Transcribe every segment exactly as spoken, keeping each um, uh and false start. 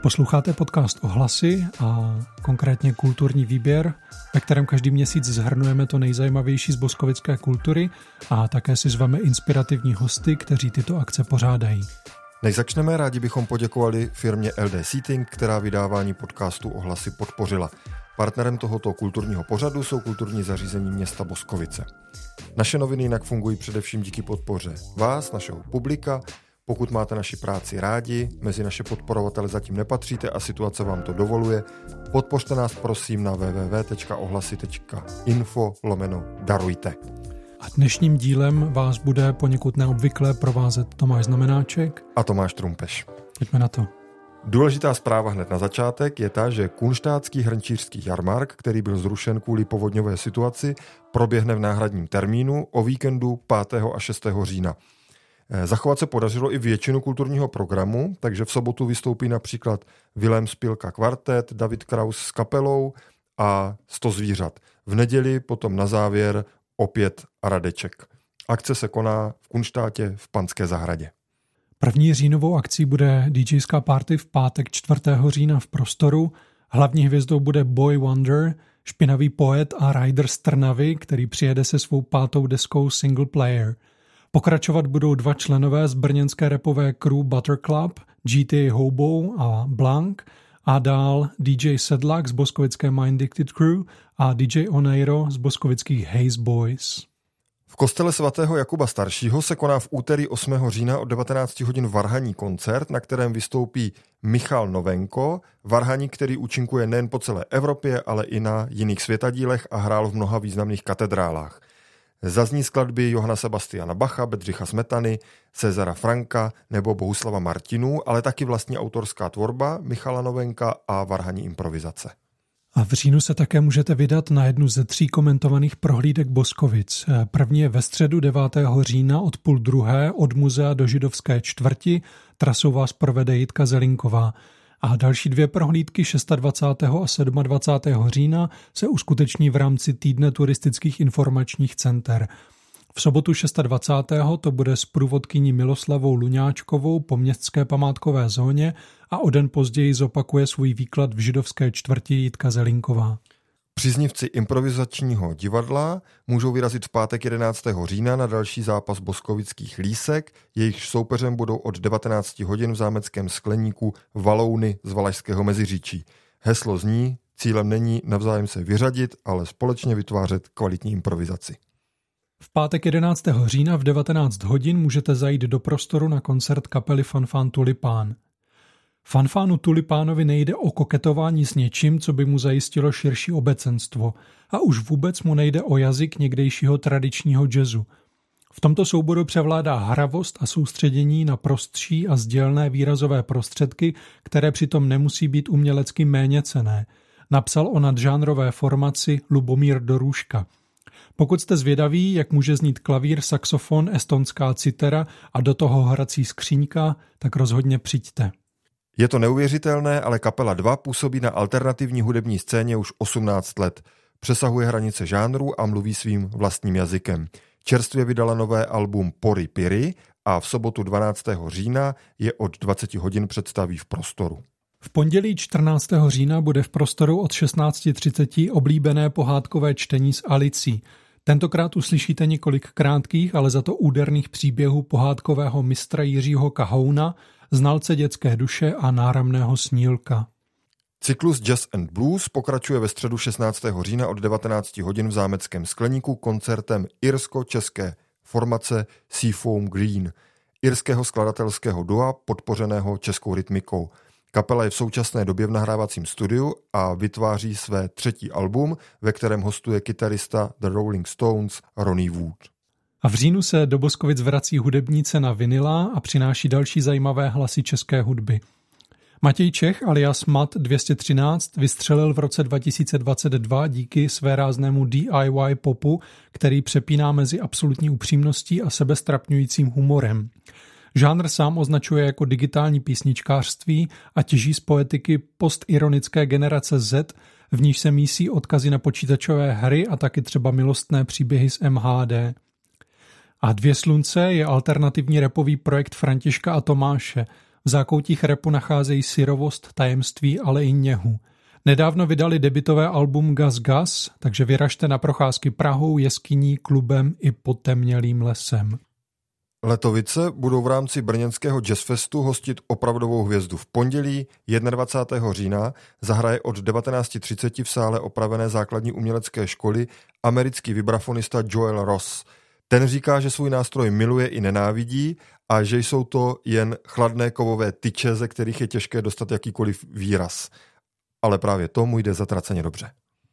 Posloucháte podcast Ohlasy a konkrétně kulturní výběr, ve kterém každý měsíc zhrnujeme to nejzajímavější z boskovické kultury a také si zveme inspirativní hosty, kteří tyto akce pořádají. Než začneme, rádi bychom poděkovali firmě L D Seating, která vydávání podcastu Ohlasy podpořila. Partnerem tohoto kulturního pořadu jsou kulturní zařízení města Boskovice. Naše noviny jinak fungují především díky podpoře vás, našeho publika. Pokud máte naši práci rádi, mezi naše podporovatele zatím nepatříte a situace vám to dovoluje, podpořte nás prosím na www tečka ohlasy tečka info lomeno darujte. A dnešním dílem vás bude poněkud neobvykle provázet Tomáš Znamenáček a Tomáš Trumpeš. Pojďme na to. Důležitá zpráva hned na začátek je ta, že kunštátský hrnčířský jarmark, který byl zrušen kvůli povodňové situaci, proběhne v náhradním termínu o víkendu pátého a šestého října. Zachovat se podařilo i většinu kulturního programu, takže v sobotu vystoupí například Vilém Spilka kvartet, David Kraus s kapelou a sto zvířat. V neděli potom na závěr opět Radeček. Akce se koná v Kunštátě v Panské zahradě. První říjnovou akcí bude DJská party v pátek čtvrtého října v Prostoru. Hlavní hvězdou bude Boy Wonder, špinavý poet a rider z Trnavy, který přijede se svou pátou deskou Single Player. Pokračovat budou dva členové z brněnské rapové crew Butter Club, G T A Hobo a Blank, a dál D J Sedlak z boskovické Mind Dicted Crew a D J Oneiro z boskovických Haze Boys. V kostele svatého Jakuba Staršího se koná v úterý osmého října od devatenáct hodin varhaní koncert, na kterém vystoupí Michal Novenko, varhaník, který účinkuje nejen po celé Evropě, ale i na jiných světadílech a hrál v mnoha významných katedrálách. Zazní skladby Johana Sebastiana Bacha, Bedřicha Smetany, Cezara Franka nebo Bohuslava Martinů, ale taky vlastní autorská tvorba Michala Novenka a varhaní improvizace. A v říjnu se také můžete vydat na jednu ze tří komentovaných prohlídek Boskovic. První je ve středu devátého října od půl druhé od muzea do židovské čtvrti. Trasou vás provede Jitka Zelinková. A další dvě prohlídky dvacátého šestého a dvacátého sedmého října se uskuteční v rámci týdne turistických informačních center. V sobotu dvacátého šestého to bude s průvodkyní Miloslavou Luňáčkovou po městské památkové zóně a o den později zopakuje svůj výklad v židovské čtvrti Jitka Zelinková. Příznivci improvizačního divadla můžou vyrazit v pátek jedenáctého října na další zápas boskovických lísek, jejichž soupeřem budou od devatenáct hodin v zámeckém skleníku Valouny z Valašského Meziříčí. Heslo zní: cílem není navzájem se vyřadit, ale společně vytvářet kvalitní improvizaci. V pátek jedenáctého října v devatenáct hodin můžete zajít do Prostoru na koncert kapely Fanfán Tulipán. Fanfánu Tulipánovi nejde o koketování s něčím, co by mu zajistilo širší obecenstvo, a už vůbec mu nejde o jazyk někdejšího tradičního jazzu. V tomto souboru převládá hravost a soustředění na prostší a sdělné výrazové prostředky, které přitom nemusí být umělecky méněcenné. Napsal o nadžánrové formaci Lubomír Dorůžka. Pokud jste zvědaví, jak může znít klavír, saxofon, estonská citera a do toho hrací skříňka, tak rozhodně přijďte. Je to neuvěřitelné, ale kapela dva působí na alternativní hudební scéně už osmnáct let. Přesahuje hranice žánru a mluví svým vlastním jazykem. Čerstvě vydala nové album Pori Piri a v sobotu dvanáctého října je od dvacet hodin představí v Prostoru. V pondělí čtrnáctého října bude v Prostoru od šestnáct třicet oblíbené pohádkové čtení s Alicí. Tentokrát uslyšíte několik krátkých, ale za to úderných příběhů pohádkového mistra Jiřího Kahouna, znalce dětské duše a náramného snílka. Cyklus Jazz and Blues pokračuje ve středu šestnáctého října od devatenáct hodin v zámeckém skleníku koncertem irsko-české formace Seafoam Green, irského skladatelského dua podpořeného českou rytmikou. Kapela je v současné době v nahrávacím studiu a vytváří své třetí album, ve kterém hostuje kytarista The Rolling Stones Ronnie Wood. A v říjnu se do Boskovic vrací hudebníce na vinila a přináší další zajímavé hlasy české hudby. Matěj Čech alias Mat dvě stě třináct vystřelil v roce dva tisíce dvacet dva díky svéráznému D I Y popu, který přepíná mezi absolutní upřímností a sebestrapňujícím humorem. Žánr sám označuje jako digitální písničkářství a těží z poetiky postironické generace Z, v níž se mísí odkazy na počítačové hry a taky třeba milostné příběhy z M H D. A Dvě slunce je alternativní rapový projekt Františka a Tomáše. V zákoutích rapu nacházejí syrovost, tajemství, ale i něhu. Nedávno vydali debutové album Gas Gas, takže vyražte na procházky Prahou, jeskyní, klubem i potemnělým lesem. Letovice budou v rámci brněnského jazzfestu hostit opravdovou hvězdu. V pondělí dvacátého prvního října zahraje od devatenáct třicet v sále opravené základní umělecké školy americký vibrafonista Joel Ross. Ten říká, že svůj nástroj miluje i nenávidí a že jsou to jen chladné kovové tyče, ze kterých je těžké dostat jakýkoliv výraz. Ale právě tomu jde zatraceně dobře.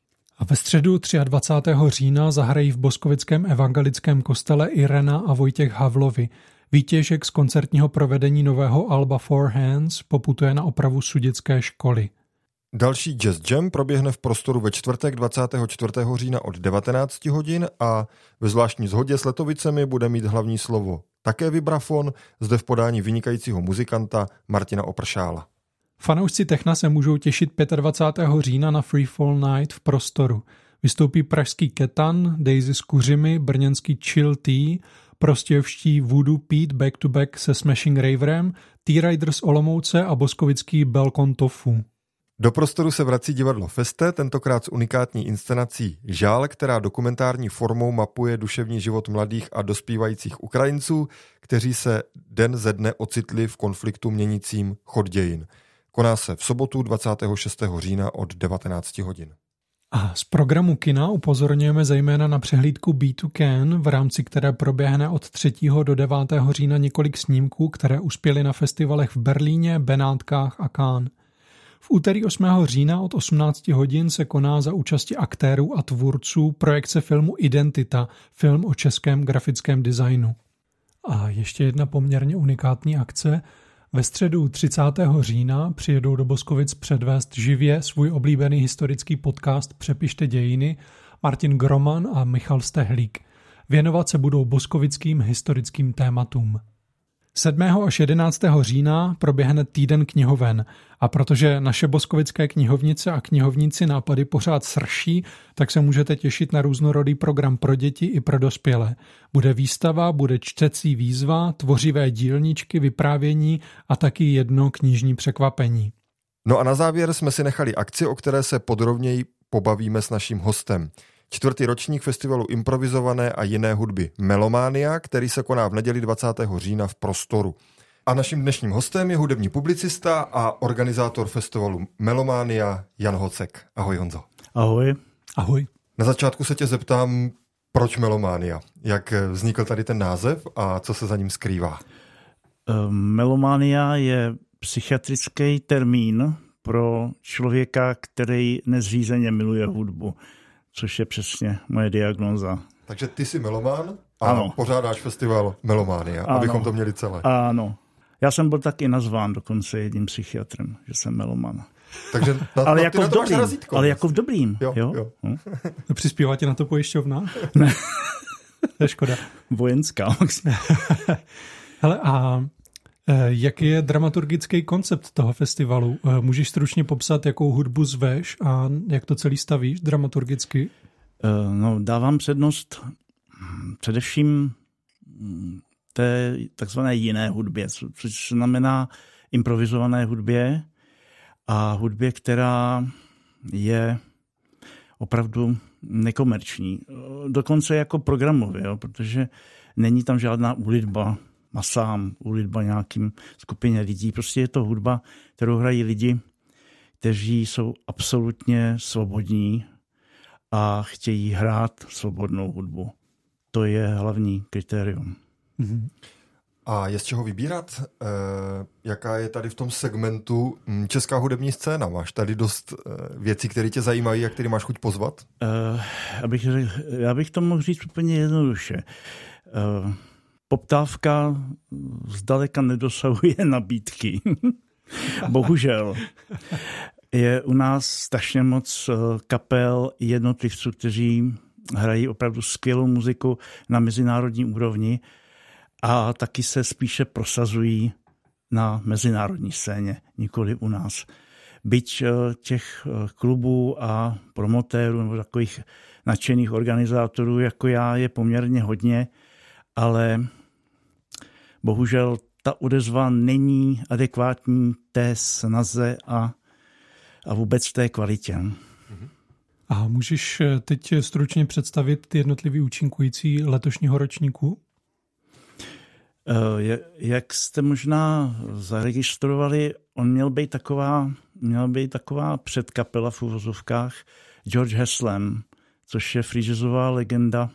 A ve středu dvacátého třetího října zahrají v Boskovickém evangelickém kostele Irena a Vojtěch Havlovi. Výtěžek z koncertního provedení nového alba Four Hands poputuje na opravu sudětské školy. Další Jazz Jam proběhne v prostoru ve čtvrtek dvacátého čtvrtého října od devatenáct hodin a ve zvláštní shodě s Letovicemi bude mít hlavní slovo také vibrafon, zde v podání vynikajícího muzikanta Martina Opršála. Fanoušci techna se můžou těšit dvacátého pátého října na Free Fall Night v prostoru. Vystoupí pražský Ketan, Daisy s kuřimi, brněnský Chill Tea, prostějovští Voodoo Pete back to back se Smashing Raverem, T-Riders Olomouce a boskovický Belkon Tofu. Do prostoru se vrací divadlo Feste, tentokrát s unikátní inscenací Žál, která dokumentární formou mapuje duševní život mladých a dospívajících Ukrajinců, kteří se den ze dne ocitli v konfliktu měnícím chod dějin. Koná se v sobotu dvacátého šestého října od devatenáct hodin. A z programu kina upozorňujeme zejména na přehlídku Be to Can, v rámci které proběhne od třetího do devátého října několik snímků, které uspěly na festivalech v Berlíně, Benátkách a Cannes. V úterý osmého října od osmnáct hodin se koná za účasti aktérů a tvůrců projekce filmu Identita, film o českém grafickém designu. A ještě jedna poměrně unikátní akce. Ve středu třicátého října přijedou do Boskovic předvést živě svůj oblíbený historický podcast Přepište dějiny Martin Groman a Michal Stehlík. Věnovat se budou boskovickým historickým tématům. sedmého až jedenáctého října proběhne týden knihoven a protože naše boskovické knihovnice a knihovníci nápady pořád srší, tak se můžete těšit na různorodý program pro děti i pro dospělé. Bude výstava, bude čtecí výzva, tvořivé dílničky, vyprávění a taky jedno knižní překvapení. No a na závěr jsme si nechali akci, o které se podrobněji pobavíme s naším hostem. Čtvrtý ročník festivalu improvizované a jiné hudby Melomania, který se koná v neděli dvacátého října v prostoru. A naším dnešním hostem je hudební publicista a organizátor festivalu Melomania Jan Hocek. Ahoj, Honzo. Ahoj. Ahoj. Na začátku se tě zeptám, proč Melomania? Jak vznikl tady ten název a co se za ním skrývá? Melomania je psychiatrický termín pro člověka, který nezřízeně miluje hudbu, což je přesně moje diagnóza. Takže ty jsi melomán a ano. Pořádáš festival Melomania, ano. Abychom to měli celé. Ano. Já jsem byl taky nazván dokonce jedním psychiatrem, že jsem melomán. Takže na, ale, na, jako na v to máš dobrým, razítko. ale jako v dobrým. Jo, jo? jo. Hm? Přispívá ti na to pojišťovna? Ne. To je škoda. Vojenská. Hele, a jaký je dramaturgický koncept toho festivalu? Můžeš stručně popsat, jakou hudbu zveš a jak to celý stavíš dramaturgicky? No, dávám přednost především té takzvané jiné hudbě, což znamená improvizované hudbě a hudbě, která je opravdu nekomerční. Dokonce jako programově, jo, protože není tam žádná úlitba masám, úlitba nějakým skupině lidí. Prostě je to hudba, kterou hrají lidi, kteří jsou absolutně svobodní a chtějí hrát svobodnou hudbu. To je hlavní kritérium. Mm-hmm. A je z čeho vybírat? E, jaká je tady v tom segmentu česká hudební scéna? Máš tady dost e, věcí, které tě zajímají a které máš chuť pozvat? E, abych, já bych to mohl říct úplně jednoduše. E, poptávka zdaleka nedosahuje nabídky. Bohužel. Je u nás strašně moc kapel jednotlivců, kteří hrají opravdu skvělou muziku na mezinárodní úrovni a taky se spíše prosazují na mezinárodní scéně, nikoli u nás. Byť těch klubů a promotérů nebo takových nadšených organizátorů jako já je poměrně hodně, ale bohužel ta odezva není adekvátní té snaze a, a vůbec té kvalitě. A můžeš teď stručně představit ty jednotlivý účinkující letošního ročníku? Jak jste možná zaregistrovali, on měl být taková, měl být taková předkapela v uvozovkách George Haslam, což je freejazzová legenda,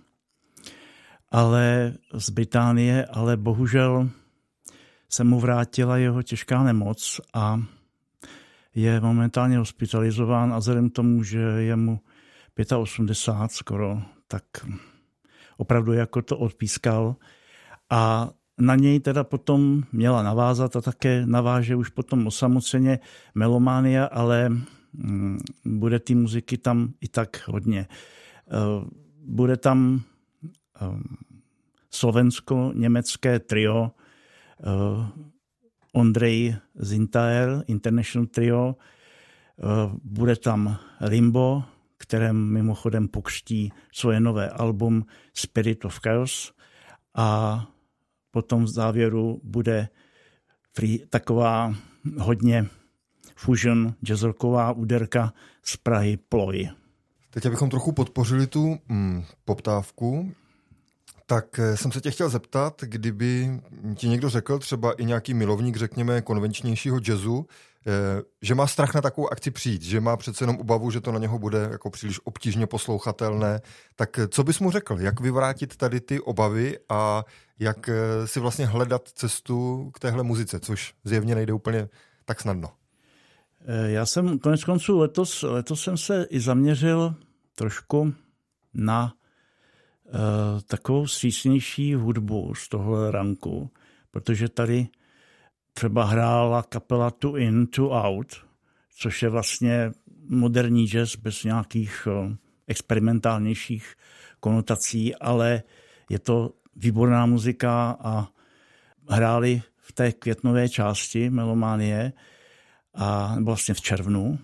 ale z Británie, ale bohužel se mu vrátila jeho těžká nemoc a je momentálně hospitalizován a vzhledem k tomu, že je mu osmdesát pět skoro, tak opravdu jako to odpískal a na něj teda potom měla navázat a také naváže už potom osamoceně Melomania, ale mm, bude té muziky tam i tak hodně. Uh, bude tam um, slovensko-německé trio uh, Ondrej Zintaer, International Trio, uh, bude tam Limbo, kterém mimochodem pokřtí svoje nové album Spirit of Chaos a potom v závěru bude free, taková hodně fusion jazzrocková úderka z Prahy Ploj. Teď, abychom trochu podpořili tu mm, poptávku, tak jsem se tě chtěl zeptat, kdyby ti někdo řekl, třeba i nějaký milovník, řekněme, konvenčnějšího jazzu, že má strach na takovou akci přijít, že má přece jenom obavu, že to na něho bude jako příliš obtížně poslouchatelné, tak co bys mu řekl? Jak vyvrátit tady ty obavy a jak si vlastně hledat cestu k téhle muzice, což zjevně nejde úplně tak snadno? Já jsem konec konců letos, letos jsem se i zaměřil trošku na uh, takovou střícnější hudbu z tohohle ranku, protože tady třeba hrála kapela Two In, Two Out, což je vlastně moderní jazz bez nějakých uh, experimentálnějších konotací, ale je to výborná muzika a hráli v té květnové části Melomanie a vlastně v červnu.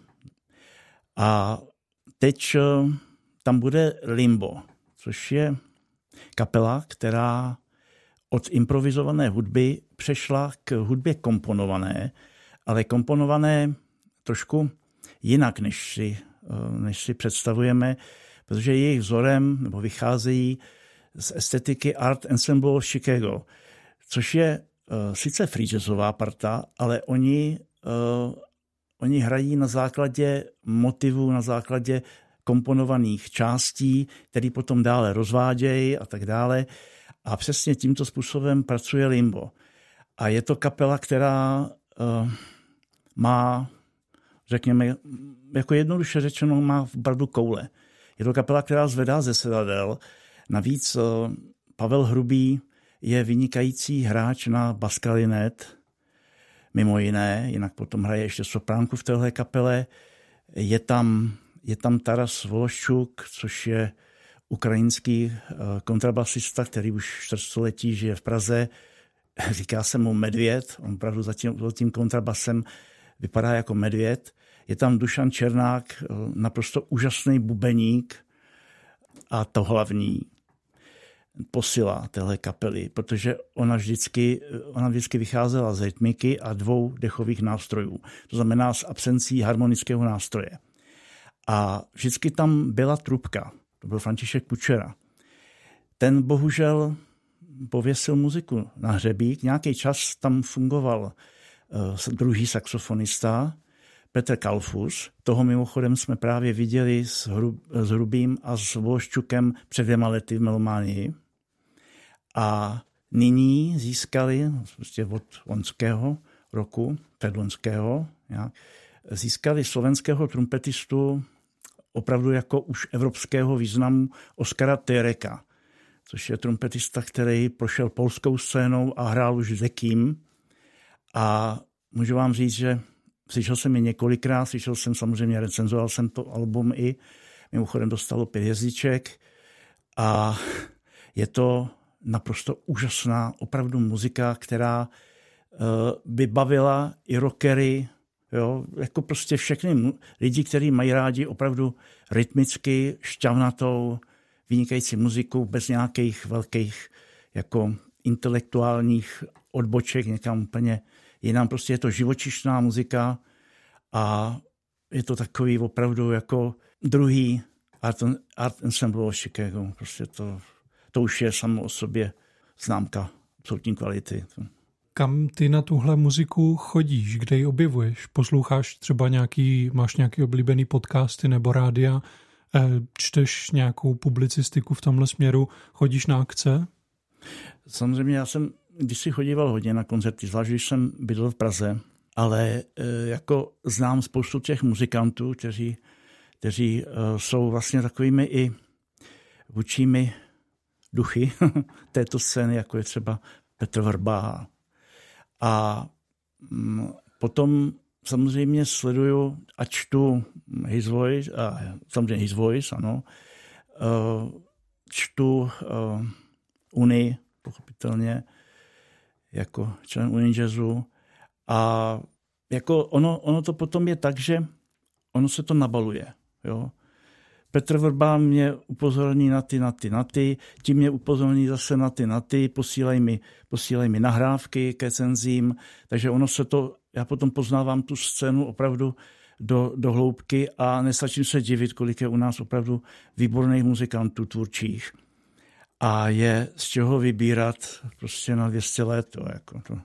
A teď uh, tam bude Limbo, což je kapela, která od improvizované hudby přešla k hudbě komponované, ale komponované trošku jinak, než si, než si představujeme, protože jejich vzorem nebo vycházejí z estetiky Art Ensemble of Chicago, což je uh, sice free jazzová parta, ale oni, uh, oni hrají na základě motivů, na základě komponovaných částí, které potom dále rozvádějí a tak dále. A přesně tímto způsobem pracuje Limbo. A je to kapela, která uh, má, řekněme, jako jednoduše řečeno, má v bardu koule. Je to kapela, která zvedá ze sedadel. Navíc uh, Pavel Hrubý je vynikající hráč na basklarinet, mimo jiné, jinak potom hraje ještě sopránku v téhle kapele. Je tam, je tam Taras Vološčuk, což je ukrajinský kontrabasista, který už čtvrtstoletí žije v Praze. Říká se mu Medvěd, on opravdu za tím, za tím kontrabasem vypadá jako medvěd. Je tam Dušan Černák, naprosto úžasný bubeník a to hlavní posila téhle kapely, protože ona vždycky, ona vždycky vycházela z rytmiky a dvou dechových nástrojů. To znamená s absencí harmonického nástroje. A vždycky tam byla trubka. To byl František Kučera. Ten bohužel pověsil muziku na hřebík. Nějaký čas tam fungoval uh, druhý saxofonista Petr Kalfus. Toho mimochodem jsme právě viděli s, Hru, s Hrubým a s Vološčukem před dvěma lety v Melománii. A nyní získali, prostě od loňského roku, předloňského, ja, získali slovenského trumpetistu opravdu jako už evropského významu Oskara Tereka, což je trumpetista, který prošel polskou scénou a hrál už dekým. A můžu vám říct, že slyšel jsem je několikrát, slyšel jsem samozřejmě, recenzoval jsem to album i, mimochodem dostalo pět hvězdiček a je to naprosto úžasná opravdu muzika, která uh, by bavila i rockery, jo, jako prostě všechny lidi, kteří mají rádi opravdu rytmicky šťavnatou, vynikající muziku bez nějakých velkých jako intelektuálních odboček někam úplně jinam. Prostě je to živočišná muzika a je to takový opravdu jako druhý art, art ensemble of Chicago. Prostě to, to už je samo o sobě známka absolutní kvality. Kam ty na tuhle muziku chodíš? Kde ji objevuješ? Posloucháš třeba nějaký, máš nějaký oblíbený podcasty nebo rádia? Čteš nějakou publicistiku v tomhle směru? Chodíš na akce? Samozřejmě já jsem když si chodíval hodně na koncerty, zvlášť když jsem bydlel v Praze, ale jako znám spoustu těch muzikantů, kteří, kteří jsou vlastně takovými i vůčími duchy této scény, jako je třeba Petr Vrba. A potom samozřejmě sleduju a čtu His Voice, a samozřejmě His Voice, ano, čtu Unii, pochopitelně, jako člen Unie jazzu. A jako ono, ono to potom je tak, že ono se to nabaluje. Jo? Petr Vrba mě upozorní na ty, na ty, na ty, ti mě upozorní zase na ty, na ty, posílají mi, posílají mi nahrávky ke cenzím, takže ono se to, já potom poznávám tu scénu opravdu do, do hloubky a nestačím se divit, kolik je u nás opravdu výborných muzikantů tvůrčích. A je z čeho vybírat prostě na dvě stě let. To, jako to.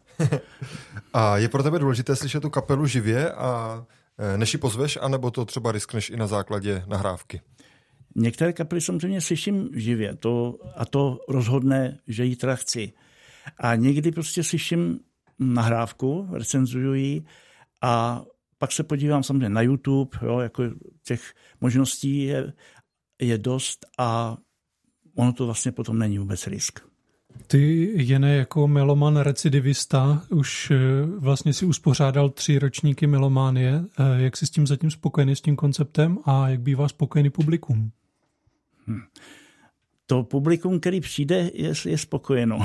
A je pro tebe důležité slyšet tu kapelu živě a než ji pozveš, anebo to třeba riskneš i na základě nahrávky? Některé kapely samozřejmě slyším živě to, a to rozhodne, že ji teda chci. A někdy prostě slyším nahrávku, recenzuju ji a pak se podívám samozřejmě na YouTube, jo, jako těch možností je, je dost a ono to vlastně potom není vůbec risk. Ty, Jene, jako meloman recidivista, už vlastně si uspořádal tři ročníky melománie. Jak jsi s tím zatím spokojený, s tím konceptem a jak bývá spokojený publikum? Hmm. To publikum, který přijde, je, je spokojeno.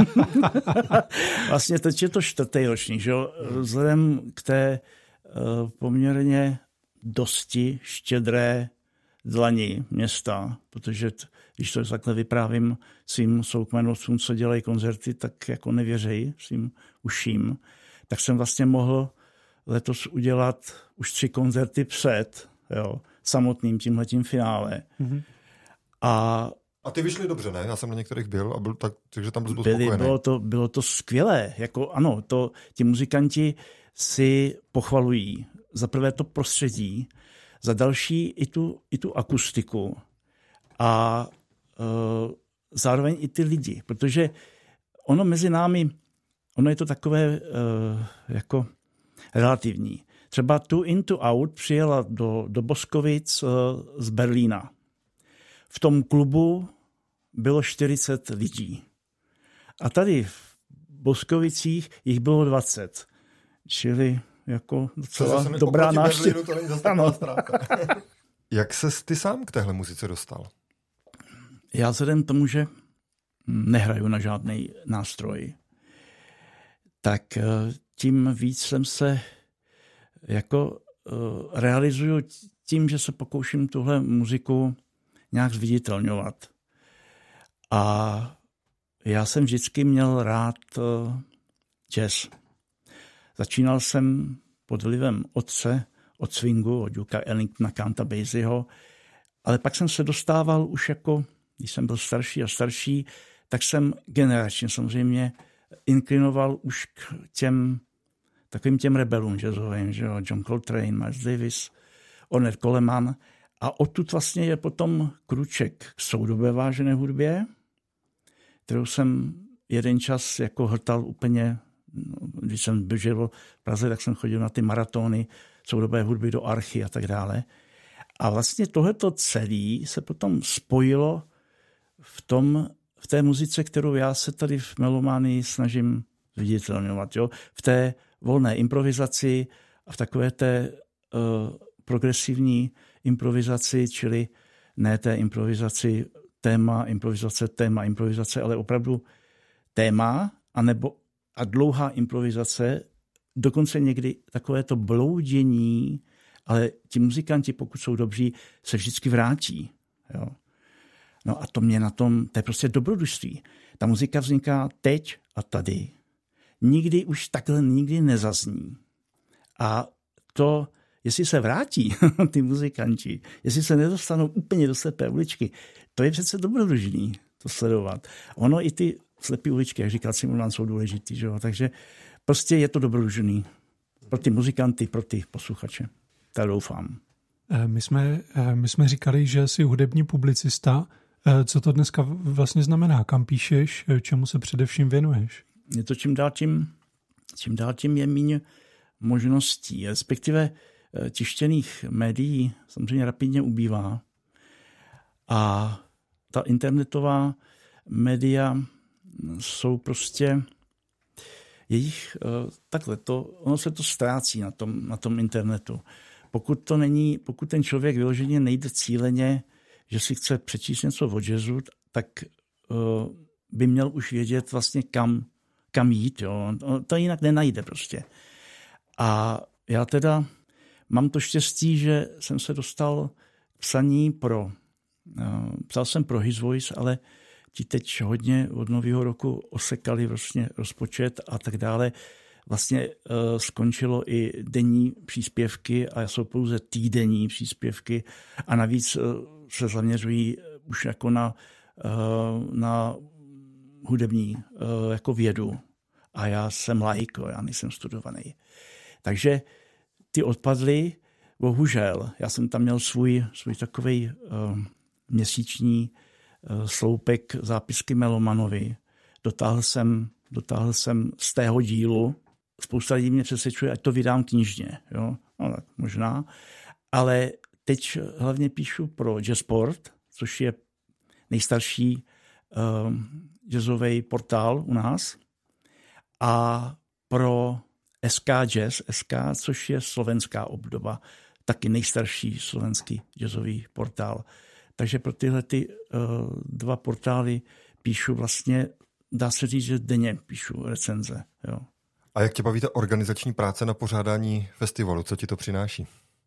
Vlastně teď je to čtvrtý ročník, že? Vzhledem k té uh, poměrně dosti štědré dlani města, protože t, když to takhle vyprávím svým soukmenovcům, co dělají koncerty, tak jako nevěřejí svým uším, tak jsem vlastně mohl letos udělat už tři koncerty před jo, samotným tímhletím finále. Mm-hmm. A A ty vyšly dobře, ne? Já jsem na některých byl a byl tak, takže tam byl byli, spokojený. Bylo to, bylo to skvělé. Jako, ano, to, ti muzikanti si pochvalují. Za prvé to prostředí, za další i tu, i tu akustiku a e, zároveň i ty lidi, protože ono mezi námi, ono je to takové e, jako relativní. Třeba tu In to Out přijela do, do Boskovic e, z Berlína. V tom klubu bylo čtyřicet lidí. A tady v Boskovicích jich bylo dvacet. Čili jako docela dobrá návštěva. Jak ses ty sám k téhle muzice dostal? Já vzhledem tomu, že nehraju na žádný nástroj, tak tím víc jsem se jako realizuju tím, že se pokouším tuhle muziku nějak zviditelňovat. A já jsem vždycky měl rád jazz. Začínal jsem pod vlivem otce, od swingu, od Duka Ellingtona, Counta Basieho, ale pak jsem se dostával už jako, když jsem byl starší a starší, tak jsem generačně samozřejmě inklinoval už k těm takovým těm rebelům jazzovým, že jo, John Coltrane, Miles Davis, Ornette Coleman. A odtud vlastně je potom kruček k soudobé vážené hudbě, kterou jsem jeden čas jako hltal úplně, když jsem běžel v Praze, tak jsem chodil na ty maratony soudobé hudby do Archy a tak dále. A vlastně tohleto celé se potom spojilo v tom, v té muzice, kterou já se tady v melománii snažím viditelňovat. Jo? V té volné improvizaci a v takové té uh, progresivní improvizaci, čili ne té improvizaci téma, improvizace, téma, improvizace, ale opravdu téma anebo, a dlouhá improvizace, dokonce někdy takové to bloudění, ale ti muzikanti, pokud jsou dobří, se vždycky vrátí. Jo. No a to mě na tom, to je prostě dobrodružství. Ta muzika vzniká teď a tady. nikdy už takhle nikdy nezazní. A to, jestli se vrátí ty muzikanti, jestli se nedostanou úplně do slepé uličky, to je přece dobrodružný to sledovat. Ono i ty slepé uličky, jak říkal Simon, jsou důležitý, že jo? Takže prostě je to dobrodružný pro ty muzikanty, pro ty posluchače. Tak doufám. My jsme, my jsme říkali, že jsi hudební publicista. Co to dneska vlastně znamená? Kam píšeš? Čemu se především věnuješ? Je to čím dál tím, čím dál tím je míň možností, respektive tištěných médií samozřejmě rapidně ubývá. A ta internetová média jsou prostě jejich takhle, to, ono se to ztrácí na tom, na tom internetu. Pokud to není, pokud ten člověk vyloženě nejde cíleně, že si chce přečíst něco o jazzu, tak uh, by měl už vědět vlastně kam, kam jít. Jo. To jinak nenajde prostě. A já teda mám to štěstí, že jsem se dostal k psaní pro, uh, psal jsem pro His Voice, ale ti teď hodně od nového roku osekali vlastně rozpočet a tak dále. Vlastně uh, skončilo i denní příspěvky a jsou pouze týdenní příspěvky a navíc uh, se zaměřují už jako na, uh, na hudební uh, jako vědu. A já jsem laik, já nejsem studovaný. Takže ty odpadly, bohužel. Já jsem tam měl svůj, svůj takovej uh, měsíční uh, sloupek zápisky Melomanovi. Dotáhl jsem, dotáhl jsem z tého dílu. Spousta lidí mě přesvědčuje, ať to vydám knižně. Jo? No, tak možná. Ale teď hlavně píšu pro Jazzport, což je nejstarší uh, jazzový portál u nás. A pro S K Jazz, S K, což je slovenská obdoba, taky nejstarší slovenský jazzový portál. Takže pro tyhle ty, uh, dva portály píšu vlastně, dá se říct, že denně píšu recenze. Jo. A jak tě baví ta organizační práce na pořádání festivalu? Co ti to přináší?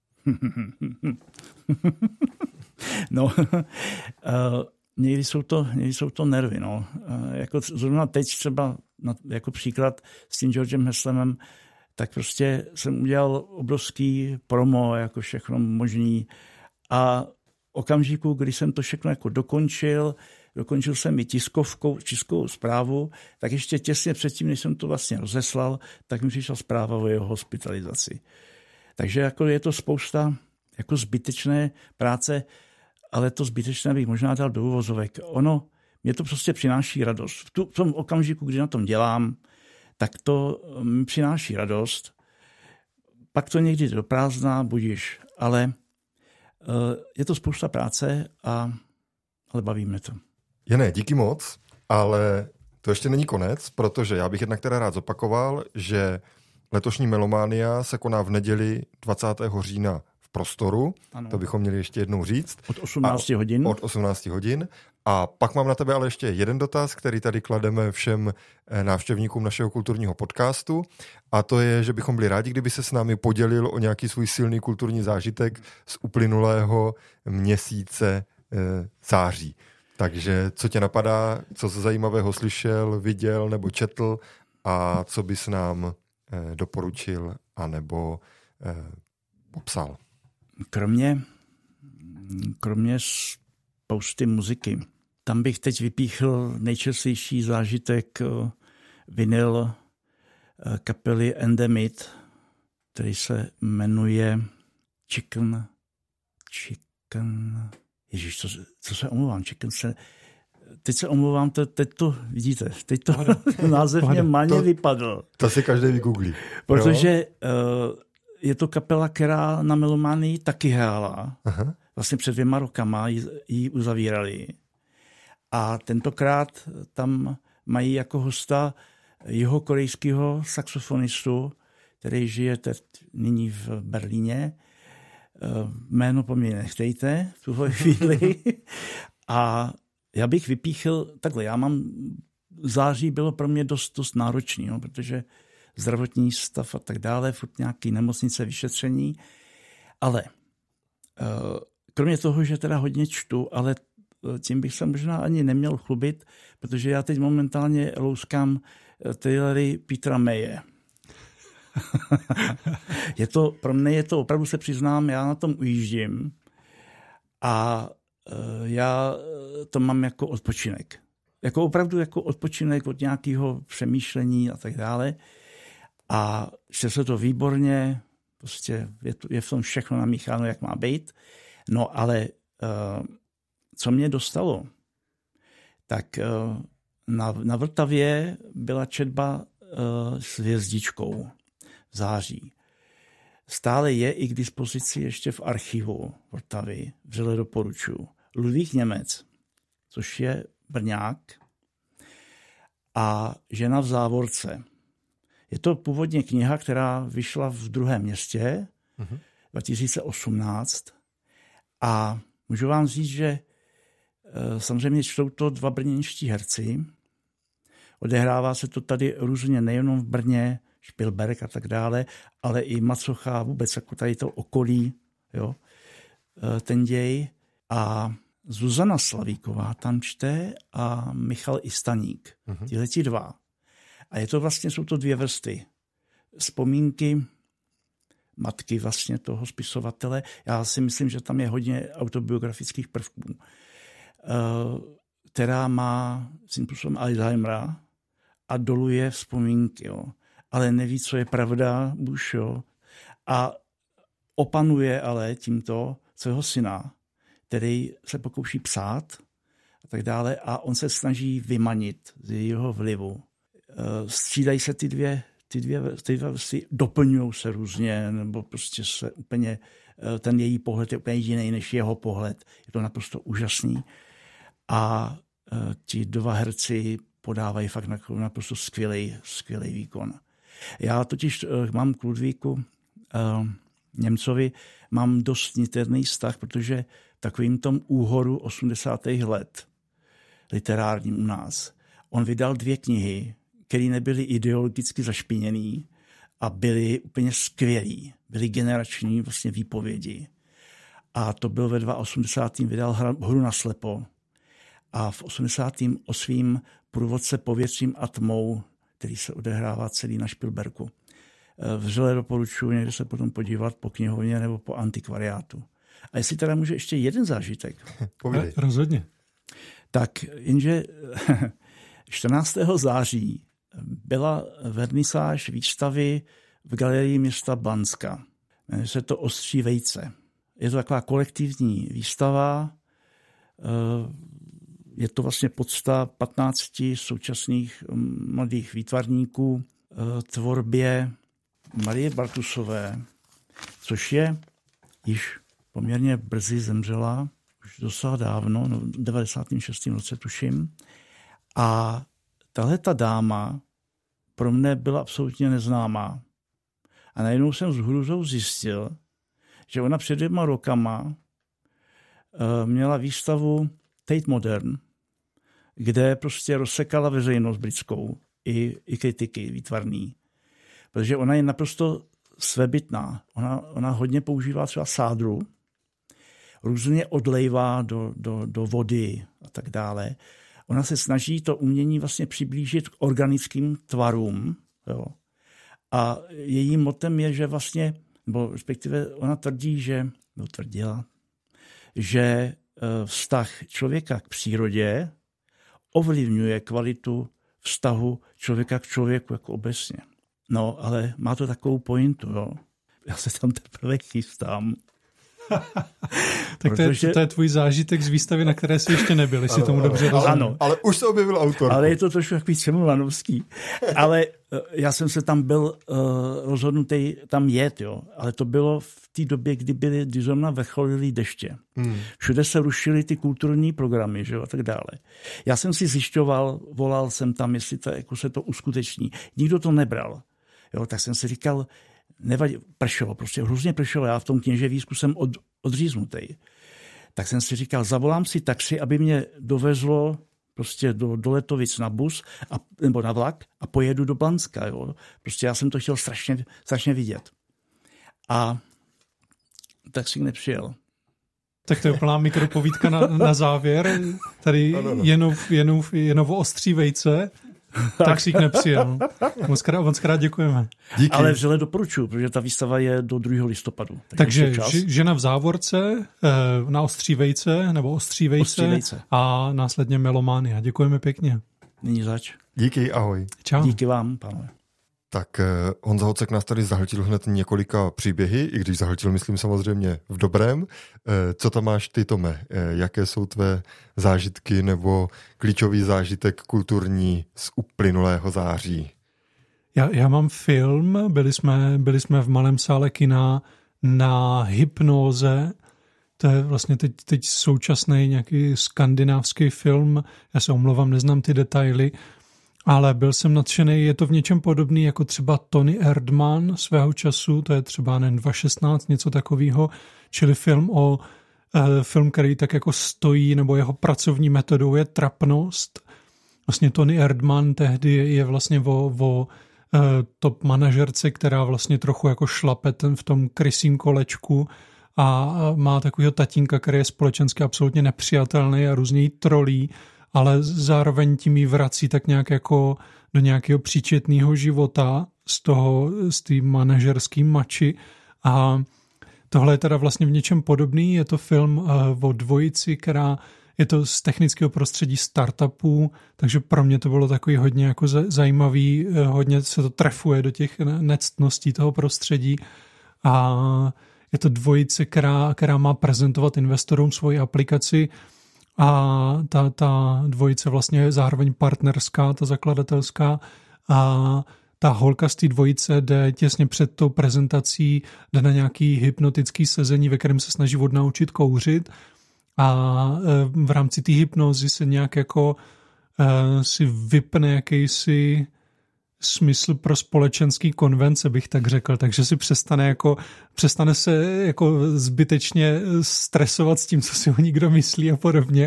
No, uh, někdy jsou to, někdy jsou to nervy. No. Uh, jako zrovna teď třeba, na, jako příklad s tím Georgem Haslemem, tak prostě jsem udělal obrovský promo, jako všechno možný. A okamžiku, kdy jsem to všechno jako dokončil, dokončil jsem i tiskovkou, tiskovou zprávu, tak ještě těsně předtím, než jsem to vlastně rozeslal, tak mi přišla zpráva o jeho hospitalizaci. Takže jako je to spousta jako zbytečné práce, ale to zbytečné bych možná dal do uvozovek. Ono, mě to prostě přináší radost. V, tu, v tom okamžiku, kdy na tom dělám, tak to mi přináší radost. Pak to někdy do prázdna, budíš, ale uh, je to spousta práce, a, ale baví mě to. Jene, díky moc, ale to ještě není konec, protože já bych jednak teda rád zopakoval, že letošní Melomania se koná v neděli dvacátého října v Prostoru. Ano. To bychom měli ještě jednou říct. Od osmnácti hodin. Od osmnácti hodin. A pak mám na tebe ale ještě jeden dotaz, který tady klademe všem návštěvníkům našeho kulturního podcastu. A to je, že bychom byli rádi, kdyby se s námi podělil o nějaký svůj silný kulturní zážitek z uplynulého měsíce e, září. Takže co tě napadá, co se zajímavého slyšel, viděl nebo četl a co bys nám e, doporučil anebo e, popsal? Kromě, kromě spousty muziky. Tam bych teď vypíchl nejčastější zážitek vinyl kapely Endemit, který se jmenuje Chicken. Chicken. Ježiš, co, co se omlouvám? Chicken se... Teď se omlouvám, to, teď to, vidíte, teď to název mě máně vypadl. To si každý vygooglí. Protože uh, je to kapela, která na Melomanii taky hrála. Aha. Vlastně před dvěma rokama ji, ji uzavírali. A tentokrát tam mají jako hosta jihokorejského saxofonistu, který žije teď nyní v Berlíně. Jméno po mně nechtějte v tuhle chvíli. A já bych vypíchl, takhle, já mám, září bylo pro mě dost, dost náročný, no, protože zdravotní stav a tak dále, furt nějaký nemocnice, vyšetření, ale kromě toho, že teda hodně čtu, ale tím bych se možná ani neměl chlubit, protože já teď momentálně louskám trailery Petra Maye. je to, pro mě je to, opravdu se přiznám, já na tom ujíždím a já to mám jako odpočinek. Jako opravdu jako odpočinek od nějakého přemýšlení a tak dále. A že se to výborně, prostě je, to, je v tom všechno namícháno, jak má být. No ale uh, co mě dostalo, tak uh, na, na Vltavě byla četba uh, s hvězdičkou v září. Stále je i k dispozici ještě v archivu Vltavy, vřele doporučuji. Ludvík Němec, což je Brňák, a Žena v závorce. Je to původně kniha, která vyšla v Druhém městě uh-huh. dva tisíce osmnáct a můžu vám říct, že samozřejmě čtou to dva brněnští herci. Odehrává se to tady různě nejenom v Brně, Špilberk a tak dále, ale i Macocha, vůbec jako tady to okolí, jo, ten děj. A Zuzana Slavíková tam čte a Michal Istaník. Uh-huh. Tihleti dva. A je to vlastně, jsou to dvě vrstvy. Vzpomínky matky vlastně toho spisovatele. Já si myslím, že tam je hodně autobiografických prvků, která má svým způsobem Alzheimera a doluje vzpomínky, jo. Ale neví, co je pravda, buš, jo. A opanuje ale tímto svého syna, který se pokouší psát a tak dále a on se snaží vymanit z jeho vlivu. Střídají se ty dvě, ty dvě, ty dvě vrstvy, doplňují se různě, nebo prostě se úplně, ten její pohled je úplně jiný než jeho pohled. Je to naprosto úžasný. A ti dva herci podávají fakt naprosto skvělý, skvělý výkon. Já totiž mám k Ludvíku Němcovi mám dost niterný vztah, protože takovým tom úhoru osmdesátých let literárním u nás. On vydal dvě knihy, které nebyly ideologicky zašpiněný a byly úplně skvělý. Byly generační vlastně výpovědi. A to byl ve osmdesátém vydal Hru na slepo. A v osmdesátém osmém Průvodce povětřím a tmou, který se odehrává celý na Špilberku. Vřele doporučuji někde se potom podívat po knihovně nebo po antikvariátu. A jestli teda může ještě jeden zážitek. Povídej. Rozhodně. Tak jenže čtrnáctého září byla vernisáž výstavy v galerii města Banska. Jmenuje se to Ostří vejce. Je to taková kolektivní výstava. Je to vlastně podsta patnácti současných mladých výtvarníků tvorbě Marie Bartusové, což je již poměrně brzy zemřela, už docela dávno, no, v devadesátém šestém roce tuším. A tahle ta dáma pro mne byla absolutně neznámá. A najednou jsem s hrůzou zjistil, že ona před dvěma rokama uh, měla výstavu Tate Modern, kde prostě rozsekala veřejnost britskou i, i kritiky výtvarný. Protože ona je naprosto svébytná. Ona, ona hodně používá třeba sádru, různě odlejvá do, do, do vody a tak dále. Ona se snaží to umění vlastně přiblížit k organickým tvarům. Jo. A jejím motem je, že vlastně, nebo respektive ona tvrdí, že, no tvrdila, že vztah člověka k přírodě ovlivňuje kvalitu vztahu člověka k člověku jako obecně. No, ale má to takovou pointu, jo. Já se tam teprve chystám. Tak to, Protože... je, to je tvůj zážitek z výstavy, na které jsi ještě nebyl, jestli tomu dobře rozumím. Ano. Ale už se objevil autor. Ale je to trošku takový Čemulanovský. Ale já jsem se tam byl uh, rozhodnutý tam jet, jo. Ale to bylo v té době, kdy byly, kdy zrovna vrcholily deště. Hmm. Všude se rušily ty kulturní programy, že jo, a tak dále. Já jsem si zjišťoval, volal jsem tam, jestli to, jako se to uskuteční. Nikdo to nebral. Jo, tak jsem si říkal, nevadí, pršelo, prostě hrozně pršelo, já v tom kněževísku jsem od, odříznutý. Tak jsem si říkal, zavolám si taxi, aby mě dovezlo prostě do, do Letovic na bus, a, nebo na vlak a pojedu do Blanska. Jo. Prostě já jsem to chtěl strašně, strašně vidět. A taxík nepřijel. Tak to je úplná mikropovídka na, na závěr. Tady Jenov, Jenov, Jenovo Ostří vejce. taxík nepřijel. Moc krát, moc krát děkujeme. Díky. Ale vřele doporučuji, protože ta výstava je do druhého listopadu. Tak Takže žena v závorce, na ostří vejce, nebo ostří vejce, ostří vejce a následně Melománia. Děkujeme pěkně. Není zač. Díky, ahoj. Čau. Díky vám, pánové. Tak Honza Hocek nás tady zahltil hned několika příběhy, i když zahltil, myslím samozřejmě v dobrém. Co tam máš ty, Tome? Jaké jsou tvé zážitky nebo klíčový zážitek kulturní z uplynulého září? Já, já mám film, byli jsme, byli jsme v malém sále kina na Hypnóze. To je vlastně teď, teď současný nějaký skandinávský film. Já se omlouvám, neznám ty detaily. Ale byl jsem nadšený, je to v něčem podobný jako třeba Tony Erdmann svého času, to je třeba ne, dva tisíce šestnáct, něco takového, čili film o eh, film, který tak jako stojí, nebo jeho pracovní metodou je trapnost. Vlastně Tony Erdmann tehdy je vlastně o, o eh, top manažerce, která vlastně trochu jako šlape ten v tom krysím kolečku a má takového tatínka, který je společensky absolutně nepřijatelný a různě jí trolí, ale zároveň tím jí vrací tak nějak jako do nějakého příčetného života z toho, z té manažerský mači. A tohle je teda vlastně v něčem podobný. Je to film o dvojici, která je to z technického prostředí startupů, takže pro mě to bylo takový hodně jako zajímavý, hodně se to trefuje do těch nectností toho prostředí. A je to dvojice, která, která má prezentovat investorům svoji aplikaci, a ta, ta dvojice vlastně je zároveň partnerská, ta zakladatelská, a ta holka z té dvojice jde těsně před tou prezentací, jde na nějaký hypnotický sezení, ve kterém se snaží odnaučit kouřit a v rámci té hypnózy se nějak jako si vypne jakýsi smysl pro společenský konvence, bych tak řekl, takže si přestane jako, přestane se jako zbytečně stresovat s tím, co si o nikdo myslí a podobně.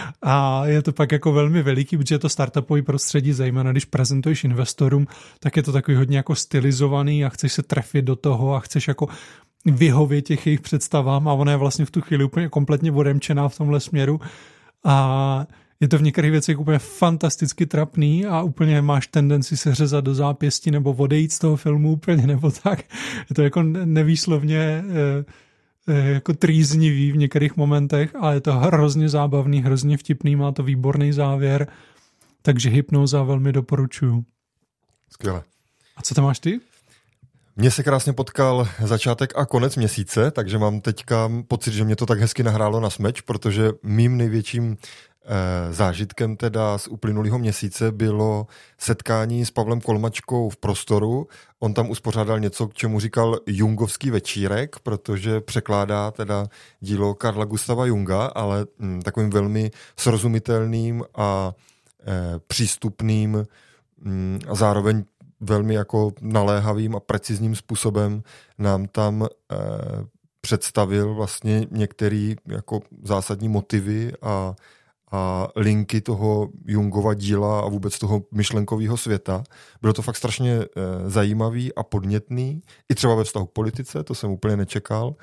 A je to pak jako velmi veliký, protože je to startupový prostředí, zejména když prezentuješ investorům, tak je to takový hodně jako stylizovaný a chceš se trefit do toho a chceš jako vyhovět těch jejich představám a ona je vlastně v tu chvíli úplně kompletně odemčená v tomhle směru a je to v některých věcech úplně fantasticky trapný a úplně máš tendenci se řezat do zápěstí nebo odejít z toho filmu úplně nebo tak. Je to jako nevýslovně jako trýznivý v některých momentech, ale je to hrozně zábavný, hrozně vtipný, má to výborný závěr, takže Hypnóza velmi doporučuju. Skvěle. A co tam máš ty? Mně se krásně potkal začátek a konec měsíce, takže mám teďka pocit, že mě to tak hezky nahrálo na smeč, protože mým největším zážitkem teda z uplynulého měsíce bylo setkání s Pavlem Kolmačkou v Prostoru. On tam uspořádal něco, k čemu říkal Jungovský večírek, protože překládá teda dílo Karla Gustava Junga, ale hm, takovým velmi srozumitelným a e, přístupným hm, a zároveň velmi jako naléhavým a precizním způsobem nám tam e, představil vlastně některé jako zásadní motivy a a linky toho Jungova díla a vůbec toho myšlenkového světa. Bylo to fakt strašně e, zajímavý a podnětný, i třeba ve vztahu k politice, to jsem úplně nečekal.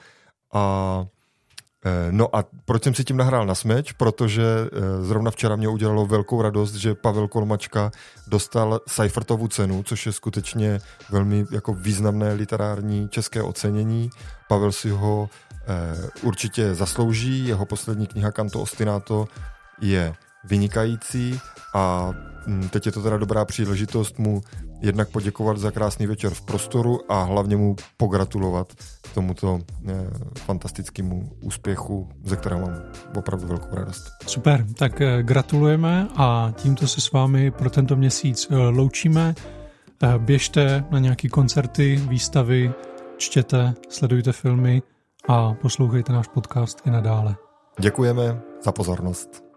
A e, no a proč jsem si tím nahrál na smeč? Protože e, zrovna včera mě udělalo velkou radost, že Pavel Kolmačka dostal Seifertovu cenu, což je skutečně velmi jako významné literární české ocenění. Pavel si ho e, určitě zaslouží, jeho poslední kniha Canto ostinato je vynikající a teď je to teda dobrá příležitost mu jednak poděkovat za krásný večer v Prostoru a hlavně mu pogratulovat k tomuto eh, fantastickému úspěchu, ze kterého mám opravdu velkou radost. Super, tak eh, gratulujeme a tímto se s vámi pro tento měsíc eh, loučíme. Eh, běžte na nějaké koncerty, výstavy, čtěte, sledujte filmy a poslouchejte náš podcast i nadále. Děkujeme za pozornost.